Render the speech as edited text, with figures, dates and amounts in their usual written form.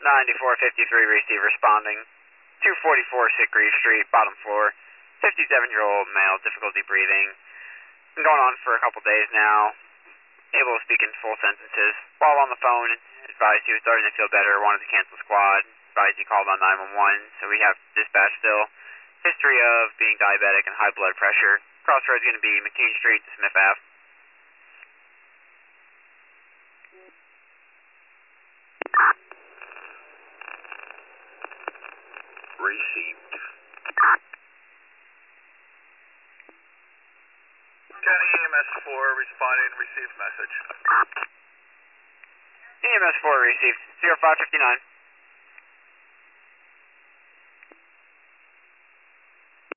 9453 receive responding. 244 Hickory Street, bottom floor. 57-year-old male, difficulty breathing. Been going on for a couple days now. Able to speak in full sentences. While on the phone, advised he was starting to feel better, wanted to cancel squad. Advised he called on 911, so we have dispatch still. History of being diabetic and high blood pressure. Crossroads going to be McKean Street to Smith Ave. Received. 10 EMS 4 responding, received message. EMS 4 received 0559.